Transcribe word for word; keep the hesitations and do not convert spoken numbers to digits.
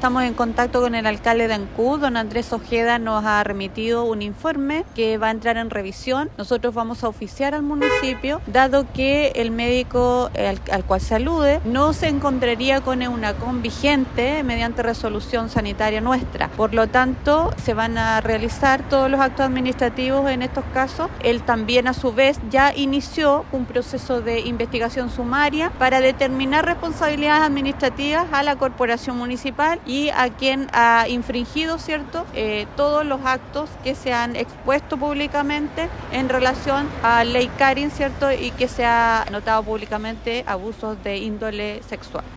estamos en contacto con el alcalde de Ancud, don Andrés Ojeda nos ha remitido un informe que va a entrar en revisión. Nosotros vamos a oficiar al municipio, dado que el médico al, al cual se alude no se encontraría con EUNACOM vigente mediante resolución sanitaria nuestra. Por lo tanto, se van a realizar todos los actos administrativos en estos casos. Él también, a su vez, ya inició un proceso de investigación sumaria para determinar responsabilidades administrativas a la corporación municipal y a quien ha infringido, ¿cierto?, eh, todos los actos que se han expuesto públicamente en relación a Ley Karin, ¿cierto?, y que se ha notado públicamente abusos de índole sexual.